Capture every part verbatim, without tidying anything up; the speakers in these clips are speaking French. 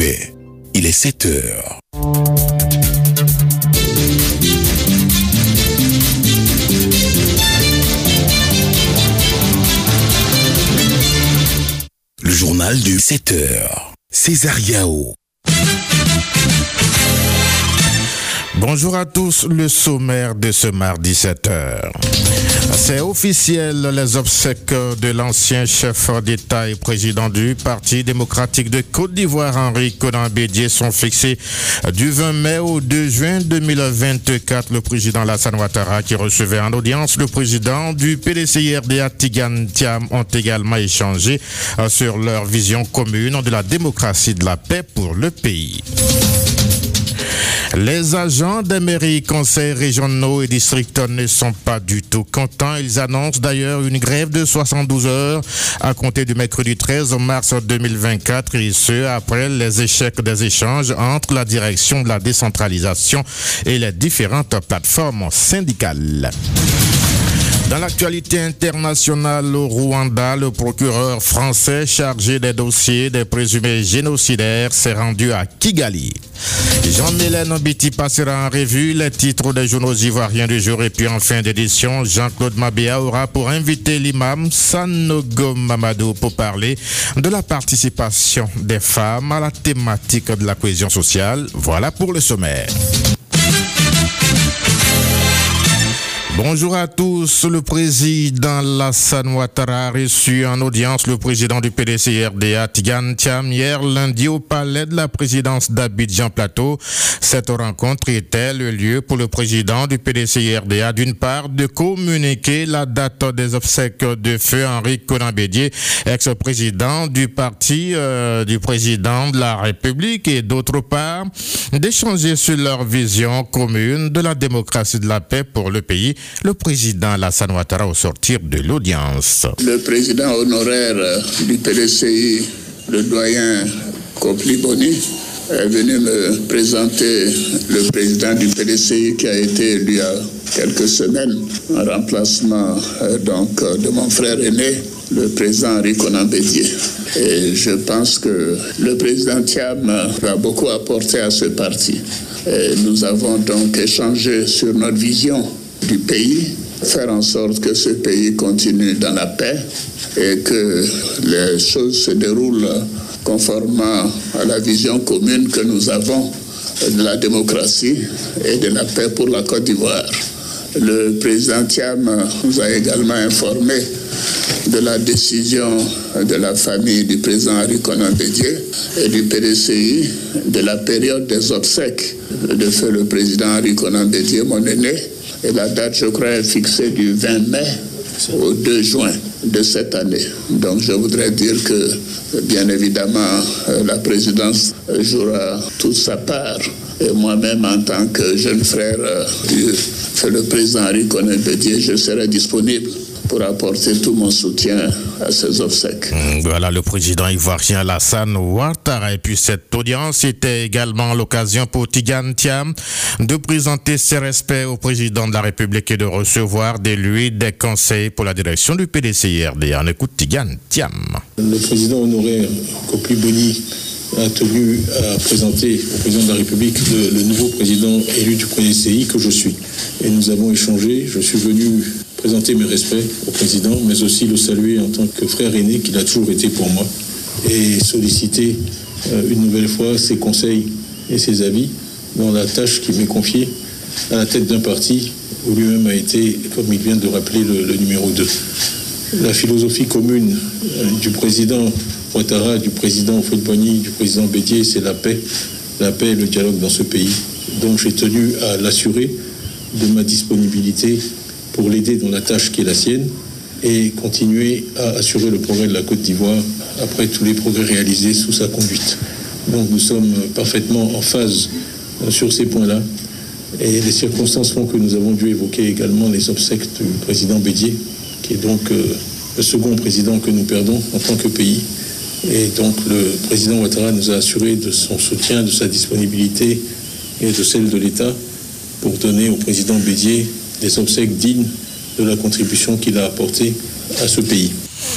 paix. Il est sept heures. Le journal du sept heures. César Yao. Bonjour à tous, le sommaire de ce mardi sept heures. C'est officiel, les obsèques de l'ancien chef d'État et président du Parti démocratique de Côte d'Ivoire, Henri Konan Bédié, sont fixées du vingt mai au deux juin deux mille vingt-quatre. Le président Alassane Ouattara, qui recevait en audience le président du P D C I R D A, Tigane Thiam, ont également échangé sur leur vision commune de la démocratie de la paix pour le pays. Les agents des mairies, conseils régionaux et districts ne sont pas du tout contents. Ils annoncent d'ailleurs une grève de soixante-douze heures à compter du mercredi treize mars deux mille vingt-quatre, et ce après les échecs des échanges entre la direction de la décentralisation et les différentes plateformes syndicales. Dans l'actualité internationale, au Rwanda, le procureur français chargé des dossiers des présumés génocidaires s'est rendu à Kigali. Jean-Mélène Mbiti passera en revue les titres des journaux ivoiriens du jour, et puis en fin d'édition, Jean-Claude Mabéa aura pour inviter l'imam Sanogo Mamadou pour parler de la participation des femmes à la thématique de la cohésion sociale. Voilà pour le sommaire. Bonjour à tous. Le président Alassane Ouattara a reçu en audience le président du P D C I R D A, Tigane Thiam, hier lundi au palais de la présidence d'Abidjan Plateau. Cette rencontre était le lieu pour le président du P D C I R D A, d'une part, de communiquer la date des obsèques de feu Henri Konan Bédié, ex-président du parti euh, du président de la République, et d'autre part, d'échanger sur leur vision commune de la démocratie de la paix pour le pays. Le président Alassane Ouattara au sortir de l'audience. Le président honoraire du P D C I, le doyen Kopli Boni, est venu me présenter le président du P D C I qui a été élu il y a quelques semaines en remplacement euh, donc, de mon frère aîné, le président Henri Konan Bédié. Et je pense que le président Thiam va beaucoup apporter à ce parti. Et nous avons donc échangé sur notre vision du pays, faire en sorte que ce pays continue dans la paix et que les choses se déroulent conformément à la vision commune que nous avons de la démocratie et de la paix pour la Côte d'Ivoire. Le président Thiam nous a également informé de la décision de la famille du président Henri Konan Bédié et du P D C I de la période des obsèques de feu le président Henri Konan Bédié, mon aîné. Et la date, je crois, est fixée du vingt mai au deux juin de cette année. Donc, je voudrais dire que, bien évidemment, la présidence jouera toute sa part. Et moi-même, en tant que jeune frère du le président Henri Konan Bédié, je serai disponible pour apporter tout mon soutien à ces obsèques. Voilà le président ivoirien Alassane Ouattara. Et puis cette audience était également l'occasion pour Tigane Thiam de présenter ses respects au président de la République et de recevoir de lui des conseils pour la direction du P D C I R D A. On écoute Tigane Thiam. Le président honoraire Kopli Boni a tenu à présenter au président de la République le, le nouveau président élu du P D C I que je suis. Et nous avons échangé. Je suis venu présenter mes respects au président, mais aussi le saluer en tant que frère aîné qu'il a toujours été pour moi, et solliciter euh, une nouvelle fois ses conseils et ses avis dans la tâche qui m'est confiée à la tête d'un parti où lui-même a été, comme il vient de rappeler, le, le numéro deux. La philosophie commune euh, du président Ouattara, du président Houphouët-Boigny, du président Bédié, c'est la paix, la paix et le dialogue dans ce pays. Donc j'ai tenu à l'assurer de ma disponibilité pour l'aider dans la tâche qui est la sienne et continuer à assurer le progrès de la Côte d'Ivoire après tous les progrès réalisés sous sa conduite. Donc nous sommes parfaitement en phase sur ces points-là, et les circonstances font que nous avons dû évoquer également les obsèques du président Bédié, qui est donc euh, le second président que nous perdons en tant que pays. Et donc le président Ouattara nous a assuré de son soutien, de sa disponibilité et de celle de l'État pour donner au président Bédié des obsèques dignes de la contribution qu'il a apportée à ce pays.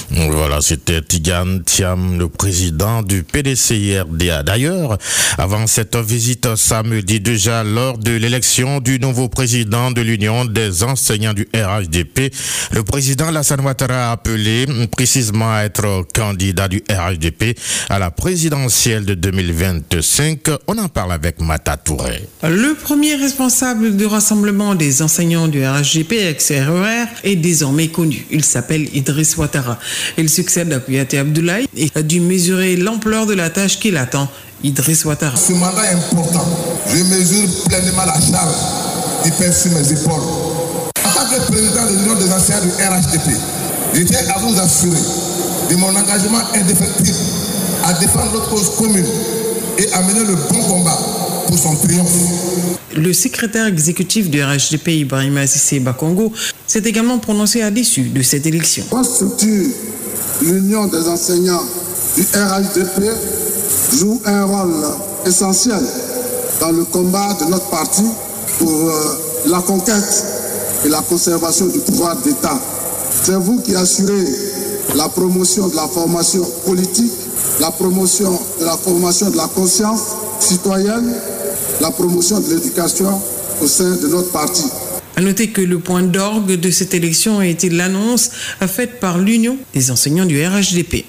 Voilà, c'était Tigane Thiam, le président du P D C I R D A. D'ailleurs, avant cette visite samedi, déjà lors de l'élection du nouveau président de l'Union des enseignants du R H D P, le président Alassane Ouattara a appelé précisément à être candidat du R H D P à la présidentielle de deux mille vingt-cinq. On en parle avec Mata Touré. Le premier responsable du rassemblement des enseignants du R H D P, ex-R E R, est désormais connu. Il s'appelle Idriss Ouattara. Il succède à Kouyaté Abdoulaye et a dû mesurer l'ampleur de la tâche qui l'attend. Idriss Ouattara. Ce mandat est important. Je mesure pleinement la charge qui pèse sur mes épaules. En tant que président de l'Union des enseignants du R H D P, je tiens à vous assurer de mon engagement indéfectible à défendre notre cause commune et à mener le bon combat pour son triomphe. Le secrétaire exécutif du R H D P, Ibrahima Cissé Bakongo, s'est également prononcé à l'issue de cette élection. Notre structure, l'Union des enseignants du R H D P, joue un rôle essentiel dans le combat de notre parti pour euh, la conquête et la conservation du pouvoir d'État. C'est vous qui assurez la promotion de la formation politique, la promotion de la formation de la conscience citoyenne, la promotion de l'éducation au sein de notre parti. À noter que le point d'orgue de cette élection a été l'annonce faite par l'Union des enseignants du R H D P.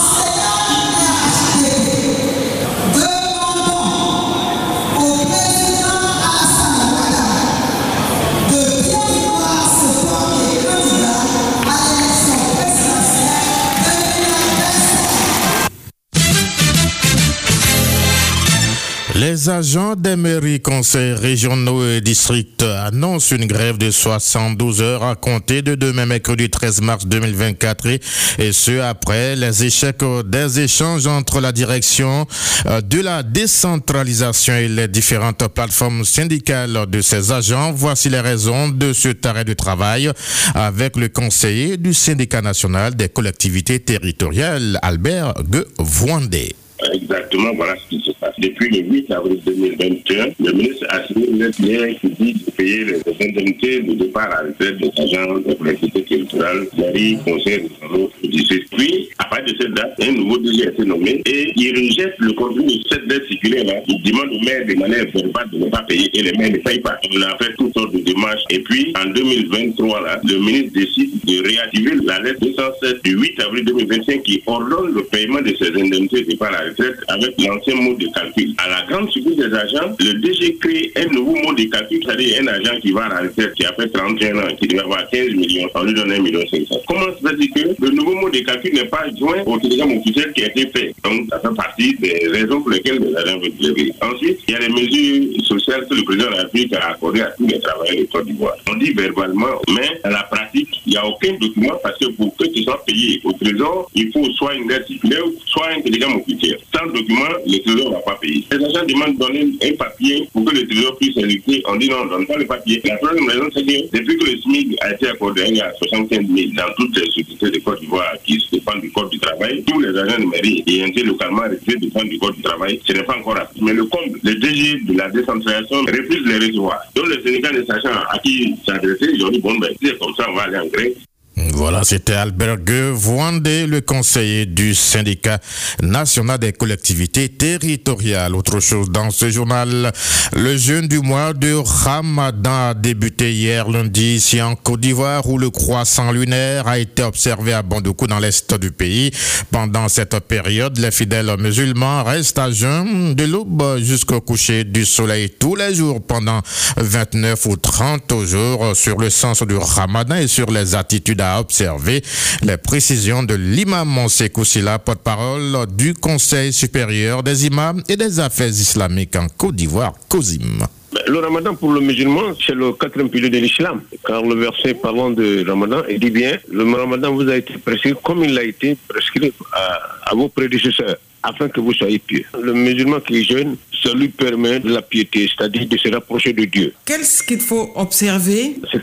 Les agents des mairies, conseils régionaux et districts annoncent une grève de soixante-douze heures à compter de demain mercredi treize mars deux mille vingt-quatre et, et ce après les échecs des échanges entre la direction de la décentralisation et les différentes plateformes syndicales de ces agents. Voici les raisons de cet arrêt de travail avec le conseiller du syndicat national des collectivités territoriales, Albert Guevouandé. Exactement, voilà ce qui se passe. Depuis le huit avril deux mille vingt et un, le ministre a signé une lettre qui dit de payer les indemnités de départ à la retraite des agents de collectivité territoriale, mairie, conseil, régionaux et district. Puis, à partir de cette date, un nouveau D G a été nommé et il rejette le contenu de cette lettre circulaire-là. Il demande aux maires de manière verbale de ne pas payer et les maires ne payent pas. On a fait toutes sortes de démarches. Et puis, en deux mille vingt-trois, là, le ministre décide de réactiver la lettre deux cent sept du huit avril deux mille vingt-cinq qui ordonne le paiement de ces indemnités de départ à la retraite avec l'ancien mode de calcul. À la grande surprise des agents, le D G crée un nouveau mode de calcul, c'est-à-dire un agent qui va à la retraite, qui a fait trente et un ans, qui devait avoir quinze millions, on lui donne un million cinq cents. Comment se fait-il que le nouveau mode de calcul n'est pas joint au télégramme officiel qui a été fait? Donc, ça fait partie des raisons pour lesquelles les agents veulent lever. Ensuite, il y a les mesures sociales que le président de la République a accordées à tous les travailleurs de Côte d'Ivoire. On dit verbalement, mais à la pratique, il n'y a aucun document parce que pour que tu sois payé au trésor, il faut soit une lettre circulaire, soit un télégramme officiel. Sans document, le trésor ne va pas payer. Les agents demandent de donner un papier pour que le trésor puisse indiquer. On dit non, on ne donne pas le papier. La troisième raison, c'est que depuis que le S M I C a été accordé, il y a soixante-quinze mille dans toutes les sociétés de Côte d'Ivoire qui se dépendent du Code du travail. Tous les agents de mairie et été localement restés dépendent du Code du travail. Ce n'est pas encore assez. Mais le comble, le D G de la décentralisation refuse les recevoir. Donc les syndicats des agents à qui s'adresser, ils ont dit bon, ben, c'est comme ça, on va aller en grève. Voilà, c'était Albert Guevouandé, le conseiller du syndicat national des collectivités territoriales. Autre chose dans ce journal, le jeûne du mois de Ramadan a débuté hier lundi ici en Côte d'Ivoire où le croissant lunaire a été observé à Bondoukou dans l'est du pays. Pendant cette période, les fidèles musulmans restent à jeûne de l'aube jusqu'au coucher du soleil tous les jours pendant vingt-neuf ou trente jours sur le sens du Ramadan et sur les attitudes à observer. Les précisions de l'imam Monsekou Sila, porte-parole du Conseil supérieur des imams et des affaires islamiques en Côte d'Ivoire, COSIM. Le ramadan pour le musulman, c'est le quatrième pilier de l'islam. Car le verset parlant de ramadan, il dit bien, le ramadan vous a été prescrit comme il a été prescrit à, à vos prédécesseurs, afin que vous soyez pieux. Le musulman qui jeûne, ça lui permet de la piété, c'est-à-dire de se rapprocher de Dieu. Qu'est-ce qu'il faut observer? Ce qui est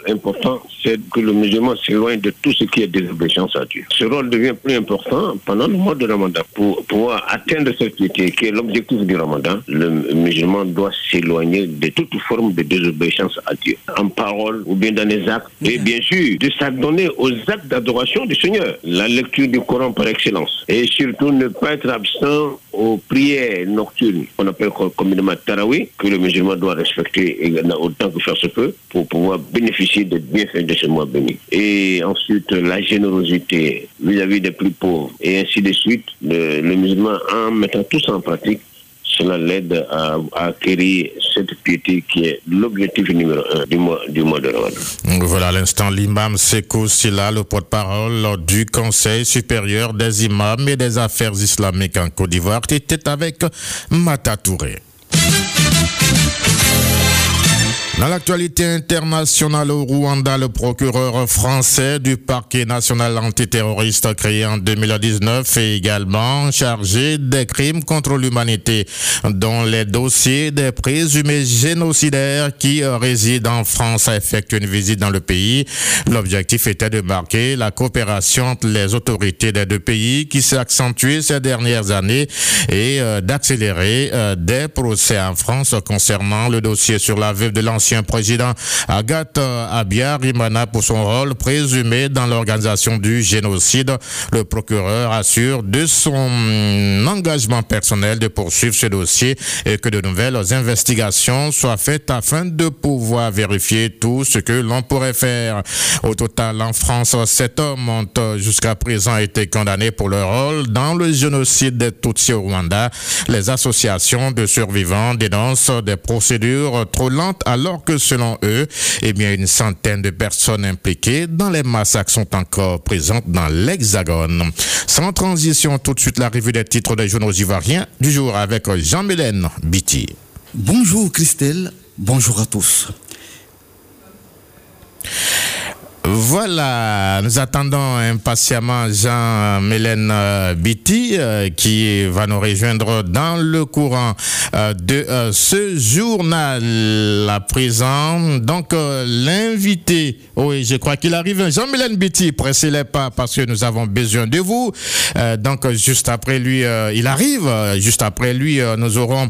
important, c'est que le musulman s'éloigne de tout ce qui est désobéissance à Dieu. Ce rôle devient plus important pendant le mois de Ramadan. Pour pouvoir atteindre cette piété qui est l'objectif du Ramadan, le musulman doit s'éloigner de toute forme de désobéissance à Dieu, en parole ou bien dans les actes, et bien sûr de s'adonner aux actes d'adoration du Seigneur, la lecture du Coran par excellence, et surtout ne pas être absent aux prières nocturnes, qu'on appelle communément Tarawih, que le musulman doit respecter autant que faire se peut pour pouvoir bénéficier des bienfaits de ce mois béni. Et ensuite, la générosité vis-à-vis des plus pauvres, et ainsi de suite. Le, le musulman, en mettant tout ça en pratique, cela l'aide à, à acquérir cette piété qui est l'objectif numéro un du mois, du mois de Ramadan. Voilà à l'instant l'imam Sekou Silla, le porte-parole du Conseil supérieur des imams et des affaires islamiques en Côte d'Ivoire, qui était avec Mata Touré. Dans l'actualité internationale au Rwanda, le procureur français du parquet national antiterroriste créé en deux mille dix-neuf est également chargé des crimes contre l'humanité, dont les dossiers des présumés génocidaires qui résident en France a effectué une visite dans le pays. L'objectif était de marquer la coopération entre les autorités des deux pays qui s'est accentuée ces dernières années et euh, d'accélérer euh, des procès en France concernant le dossier sur la veuve de l'ancien président Agathe Habyarimana pour son rôle présumé dans l'organisation du génocide. Le procureur assure de son engagement personnel de poursuivre ce dossier et que de nouvelles investigations soient faites afin de pouvoir vérifier tout ce que l'on pourrait faire. Au total, en France, sept hommes ont jusqu'à présent été condamnés pour leur rôle dans le génocide des Tutsis au Rwanda. Les associations de survivants dénoncent des procédures trop lentes alors que selon eux, eh bien, une centaine de personnes impliquées dans les massacres sont encore présentes dans l'Hexagone. Sans transition, tout de suite la revue des titres des journaux ivoiriens du jour avec Jean-Mélène Biti. Bonjour Christelle, bonjour à tous. Voilà, nous attendons impatiemment Jean-Mélène euh, Biti euh, qui va nous rejoindre dans le courant euh, de euh, ce journal à présent. Donc euh, l'invité, oui, je crois qu'il arrive. Jean-Mélène Biti, pressez les pas parce que nous avons besoin de vous. Euh, donc juste après lui, euh, il arrive. Juste après lui, euh, nous aurons...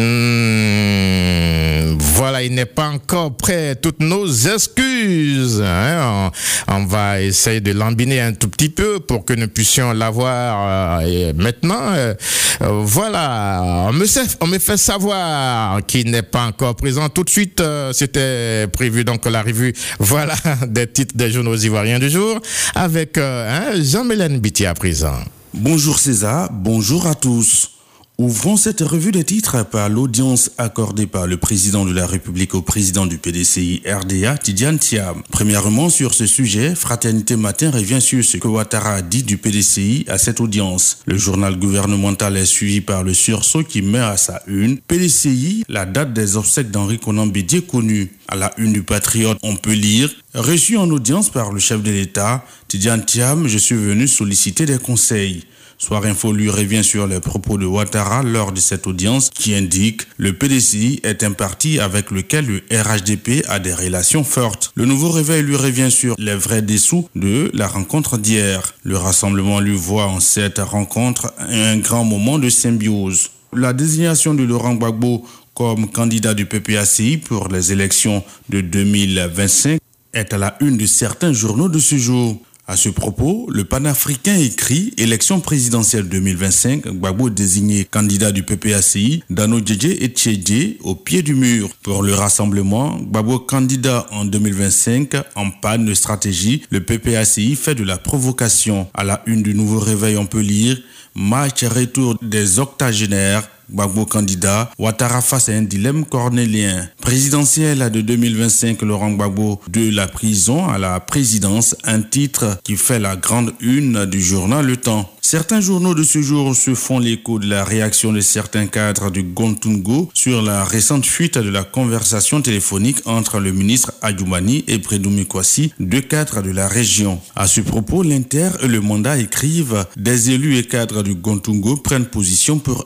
Hmm, voilà, il n'est pas encore prêt. Toutes nos excuses. Hein, on, on va essayer de l'embiner un tout petit peu pour que nous puissions l'avoir euh, et maintenant. Euh, euh, voilà, on me, fait, on me fait savoir qu'il n'est pas encore présent. Tout de suite, euh, c'était prévu donc la revue, voilà, des titres des journaux ivoiriens du jour avec euh, hein, Jean-Mélène Biti à présent. Bonjour César, bonjour à tous. Ouvrons cette revue des titres par l'audience accordée par le président de la République au président du P D C I R D A, Tidjane Thiam. Premièrement, sur ce sujet, Fraternité Matin revient sur ce que Ouattara a dit du P D C I à cette audience. Le journal gouvernemental est suivi par le sursaut qui met à sa une P D C I, la date des obsèques d'Henri Konan Bédié connue. À la une du Patriote, on peut lire « Reçu en audience par le chef de l'État, Tidjane Thiam, je suis venu solliciter des conseils ». Soir Info lui revient sur les propos de Ouattara lors de cette audience qui indique « Le P D C I est un parti avec lequel le R H D P a des relations fortes ». Le Nouveau Réveil lui revient sur les vrais dessous de la rencontre d'hier. Le rassemblement lui voit en cette rencontre un grand moment de symbiose. La désignation de Laurent Gbagbo comme candidat du P P A C I pour les élections de deux mille vingt-cinq est à la une de certains journaux de ce jour. À ce propos, le panafricain écrit « Élection présidentielle deux mille vingt-cinq, Gbagbo désigné candidat du P P A C I, Dano Djedje et Tchédje au pied du mur. Pour le rassemblement, Gbagbo candidat en deux mille vingt-cinq, en panne de stratégie, le P P A C I fait de la provocation. » À la une du Nouveau Réveil, on peut lire « Match retour des octogénaires ». Gbagbo candidat, Ouattara face à un dilemme cornélien. Présidentielle de deux mille vingt-cinq, Laurent Gbagbo de la prison à la présidence, un titre qui fait la grande une du journal Le Temps. Certains journaux de ce jour se font l'écho de la réaction de certains cadres du Gontungo sur la récente fuite de la conversation téléphonique entre le ministre Adjoumani et Prédoumi Kwasi, deux cadres de la région. À ce propos, l'Inter et le Mandat écrivent « Des élus et cadres du Gontungo prennent position pour Adjoumani ».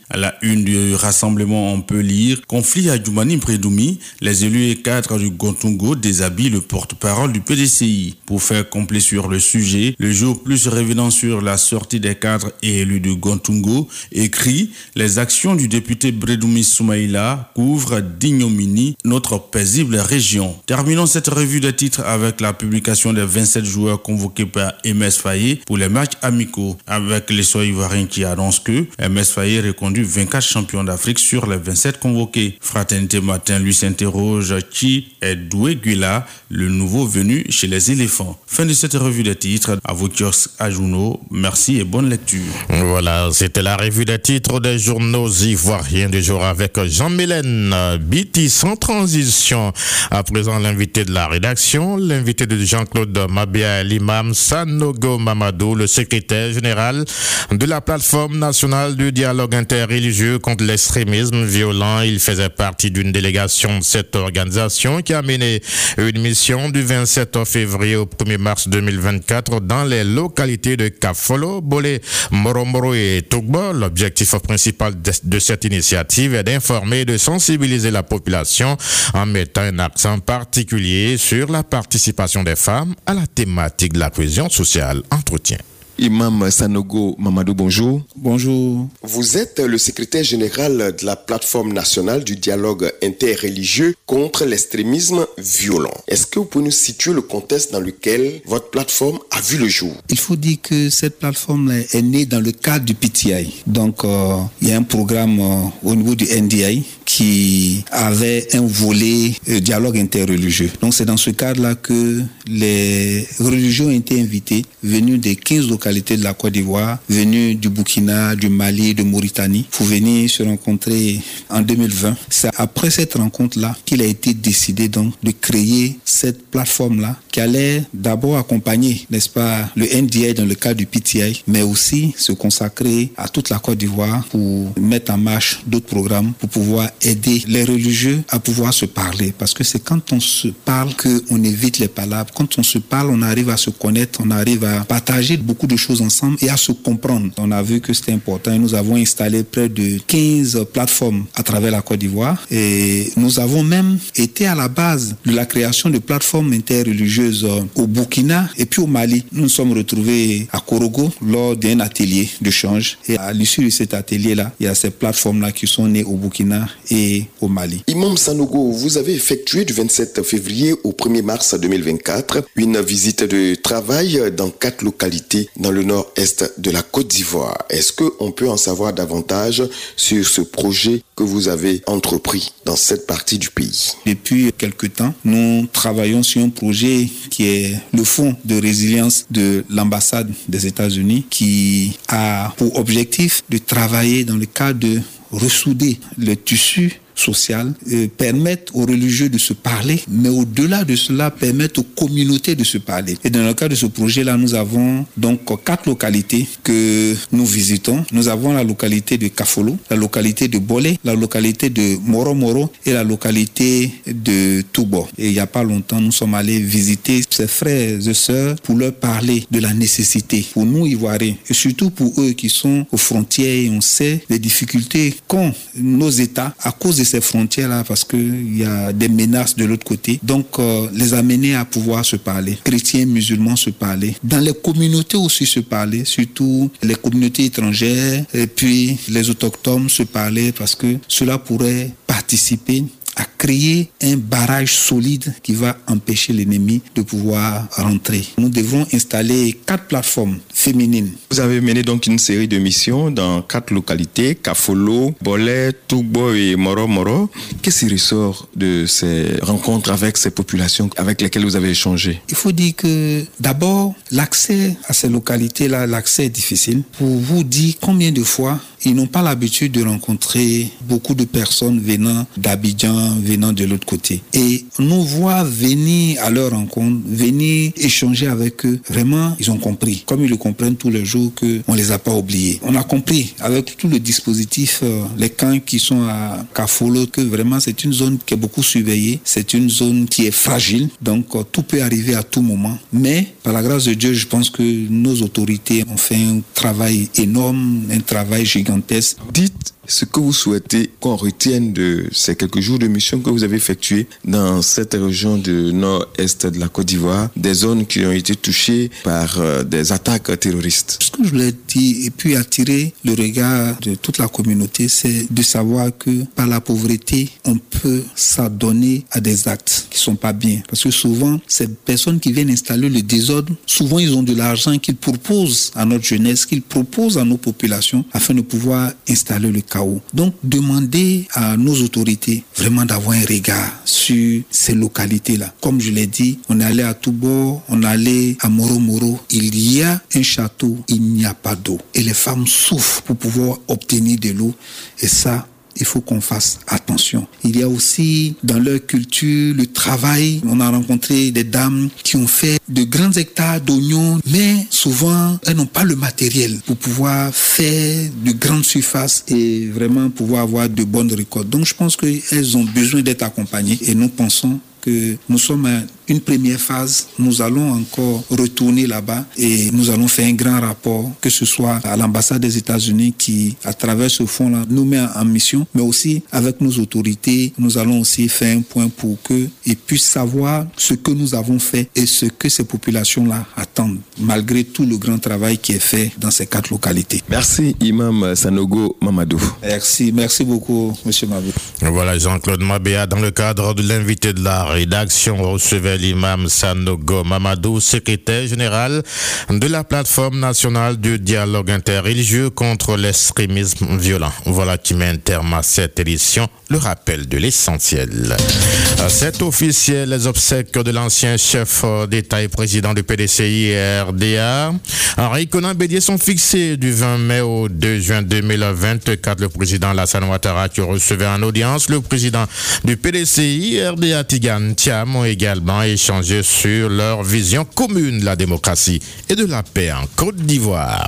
À la une du rassemblement, on peut lire « Conflit à Djoumani Prédoumi, les élus et cadres du Gontungo déshabillent le porte-parole du P D C I ». Pour faire complet sur le sujet, le jour plus revenant sur la sortie des cadres et élus du Gontungo écrit « Les actions du député Prédoumi Soumaïla couvrent d'ignominie notre paisible région ». Terminons cette revue de titres avec la publication des vingt-sept joueurs convoqués par M S Faye pour les matchs amicaux, avec les soins ivoiriens qui annoncent que M S Faye est reconduit vingt-quatre champions d'Afrique sur les vingt-sept convoqués. Fraternité Matin lui s'interroge qui est Doué Guila, le nouveau venu chez les éléphants. Fin de cette revue de titres. À vos kiosques à journaux. Merci et bonne lecture. Voilà, c'était la revue des titres des journaux ivoiriens du jour avec Jean-Mylène Biti sans transition. À présent, l'invité de la rédaction, l'invité de Jean-Claude Mabia, l'imam Sanogo Mamadou, le secrétaire général de la plateforme nationale du dialogue interreligieux contre l'extrémisme violent. Il faisait partie d'une délégation de cette organisation qui a mené une mission du vingt-sept février au premier mars deux mille vingt-quatre dans les localités de Kafolo, Bolé, Moromoro et Tougbo. L'objectif principal de, de cette initiative est d'informer et de sensibiliser la population en mettant un accent particulier sur la participation des femmes à la thématique de la cohésion sociale. Entretien. Imam Sanogo Mamadou, bonjour. Bonjour. Vous êtes le secrétaire général de la plateforme nationale du dialogue interreligieux contre l'extrémisme violent. Est-ce que vous pouvez nous situer le contexte dans lequel votre plateforme a vu le jour? Il faut dire que cette plateforme est née dans le cadre du P T I. Donc, euh, il y a un programme euh, au niveau du N D I qui avait un volet euh, dialogue interreligieux. Donc, c'est dans ce cadre-là que les religions ont été invitées, venues des quinze localités de la Côte d'Ivoire, venues du Burkina, du Mali, de Mauritanie, pour venir se rencontrer en deux mille vingt. C'est après cette rencontre-là qu'il a été décidé donc de créer cette plateforme-là qui allait d'abord accompagner, n'est-ce pas, le N D I dans le cadre du P T I, mais aussi se consacrer à toute la Côte d'Ivoire pour mettre en marche d'autres programmes pour pouvoir aider les religieux à pouvoir se parler. Parce que c'est quand on se parle qu'on évite les palabres. Quand on se parle, on arrive à se connaître, on arrive à partager beaucoup de choses ensemble et à se comprendre. On a vu que c'était important et nous avons installé près de quinze plateformes à travers la Côte d'Ivoire et nous avons même été à la base de la création de plateformes interreligieuses au Burkina et puis au Mali. Nous nous sommes retrouvés à Korogo lors d'un atelier de change et à l'issue de cet atelier-là, il y a ces plateformes-là qui sont nées au Burkina et au Mali. Imam Sanogo, vous avez effectué du vingt-sept février au premier mars deux mille vingt-quatre une visite de travail dans quatre localités dans le nord-est de la Côte d'Ivoire. Est-ce qu'on peut en savoir davantage sur ce projet que vous avez entrepris dans cette partie du pays? Depuis quelque temps, nous travaillons sur un projet qui est le fonds de résilience de l'ambassade des États-Unis qui a pour objectif de travailler dans le cadre de ressouder le tissu social, euh, permettre aux religieux de se parler, mais au-delà de cela, permettre aux communautés de se parler. Et dans le cadre de ce projet-là, nous avons donc quatre localités que nous visitons. Nous avons la localité de Kafolo, la localité de Bolé, la localité de Moromoro et la localité de Tougbo. Et il n'y a pas longtemps, nous sommes allés visiter ces frères et sœurs pour leur parler de la nécessité, pour nous Ivoiriens, et surtout pour eux qui sont aux frontières, et on sait les difficultés qu'ont nos États à cause de ces frontières-là parce qu'il y a des menaces de l'autre côté. Donc, euh, les amener à pouvoir se parler. Chrétiens, musulmans se parler. Dans les communautés aussi se parler, surtout les communautés étrangères et puis les autochtones se parler parce que cela pourrait participer à créer un barrage solide qui va empêcher l'ennemi de pouvoir rentrer. Nous devrons installer quatre plateformes féminines. Vous avez mené donc une série de missions dans quatre localités, Kafolo, Bolé, Tougbo et Moro Moro. Qu'est-ce qui ressort de ces rencontres avec ces populations avec lesquelles vous avez échangé? Il faut dire que d'abord, l'accès à ces localités-là, l'accès est difficile. Pour vous dire combien de fois ils n'ont pas l'habitude de rencontrer beaucoup de personnes venant d'Abidjan, venant de l'autre côté. Et nous voir venir à leur rencontre, venir échanger avec eux, vraiment, ils ont compris. Comme ils le comprennent tous les jours qu'on ne les a pas oubliés. On a compris avec tout le dispositif, euh, les camps qui sont à Kafolo, que vraiment c'est une zone qui est beaucoup surveillée. C'est une zone qui est fragile. Donc euh, tout peut arriver à tout moment. Mais par la grâce de Dieu, je pense que nos autorités ont fait un travail énorme, un travail gigantesque. Dites Ce que vous souhaitez qu'on retienne de ces quelques jours de mission que vous avez effectués dans cette région du nord-est de la Côte d'Ivoire, des zones qui ont été touchées par euh, des attaques terroristes. Ce que je voulais dire et puis attirer le regard de toute la communauté, c'est de savoir que par la pauvreté, on peut s'adonner à des actes qui sont pas bien. Parce que souvent, ces personnes qui viennent installer le désordre, souvent ils ont de l'argent qu'ils proposent à notre jeunesse, qu'ils proposent à nos populations afin de pouvoir installer le chaos. Donc, demander à nos autorités vraiment d'avoir un regard sur ces localités-là. Comme je l'ai dit, on est allé à Toubor, on est allé à Moro Moro. Il y a un château, il n'y a pas d'eau. Et les femmes souffrent pour pouvoir obtenir de l'eau. Et ça, il faut qu'on fasse attention. Il y a aussi dans leur culture le travail. On a rencontré des dames qui ont fait de grands hectares d'oignons, mais souvent elles n'ont pas le matériel pour pouvoir faire de grandes surfaces et vraiment pouvoir avoir de bonnes récoltes. Donc je pense qu'elles ont besoin d'être accompagnées et nous pensons que nous sommes à une première phase. Nous allons encore retourner là-bas et nous allons faire un grand rapport, que ce soit à l'ambassade des États-Unis qui, à travers ce fonds-là, nous met en mission, mais aussi avec nos autorités. Nous allons aussi faire un point pour qu'ils puissent savoir ce que nous avons fait et ce que ces populations-là attendent, malgré tout le grand travail qui est fait dans ces quatre localités. Merci, Imam Sanogo Mamadou. Merci, merci beaucoup, M. Mabé. Voilà Jean-Claude Mabéa, dans le cadre de l'invité de la rédaction, recevait l'imam Sanogo Mamadou, secrétaire général de la plateforme nationale du dialogue interreligieux contre l'extrémisme violent. Voilà qui met un terme à cette édition. Le rappel de l'essentiel. C'est officiel, les obsèques de l'ancien chef d'État et président du P D C I R D A, Henri Konan Bédié, sont fixées du vingt mai au deux juin deux mille vingt-quatre. Le président Alassane Ouattara, qui recevait en audience le président du P D C I R D A, Tidjane Thiam, ont également échangé sur leur vision commune de la démocratie et de la paix en Côte d'Ivoire.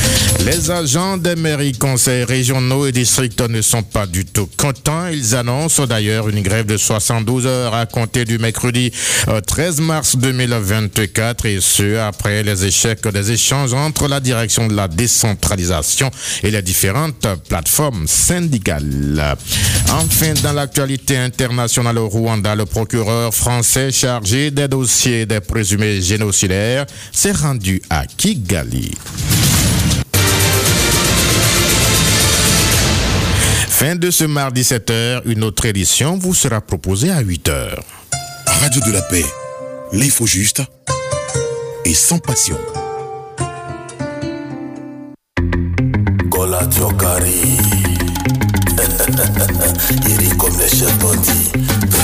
Les agents des mairies, conseils régionaux et districts ne sont pas du tout contents. Ils annoncent d'ailleurs une grève de soixante-douze heures à compter du mercredi treize mars deux mille vingt-quatre, et ce après les échecs des échanges entre la direction de la décentralisation et les différentes plateformes syndicales. Enfin, dans l'actualité internationale au Rwanda, le procureur français chargé des dossiers des présumés génocidaires s'est rendu à Kigali. Fin de ce mardi sept heures, une autre édition vous sera proposée à huit heures. Radio de la paix, l'info juste et sans passion. Gola Tokari, il est comme les chefs bandits.